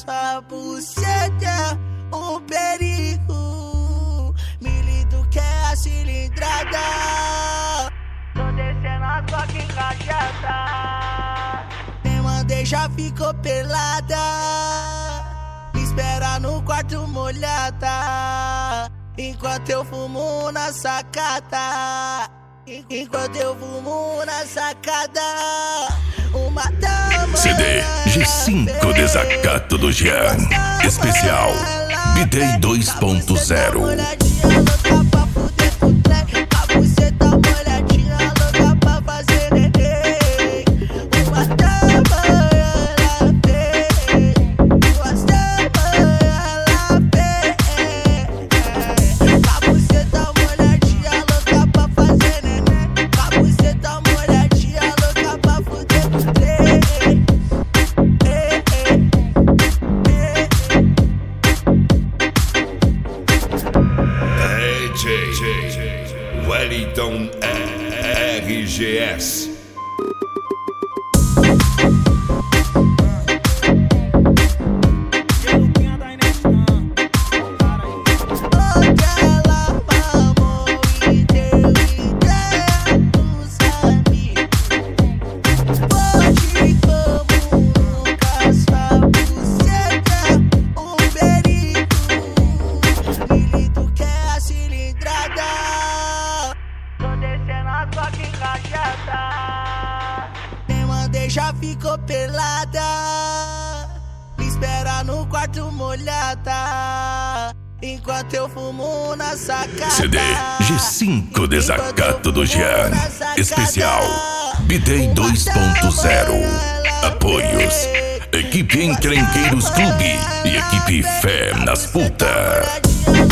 sua buceta um perigo. Me lindo que é a cilindrada. Tô descendo a toca encaixada. Nem mandei, já ficou pelada. Me espera no quarto molhada. Enquanto eu fumo na sacada. Enquanto eu fumo na sacada. Uma dama CD G5 Desacato do Jean. Especial Bidei 2.0. Wellington RGS. Nem mandei, já ficou pelada. Me espera no quarto molhada. Enquanto eu fumo na sacada. CD G5 Desacato do Jean. Especial Bidei 2.0. Apoios Equipe Encrenqueiros Clube e Equipe Fé nas Putas.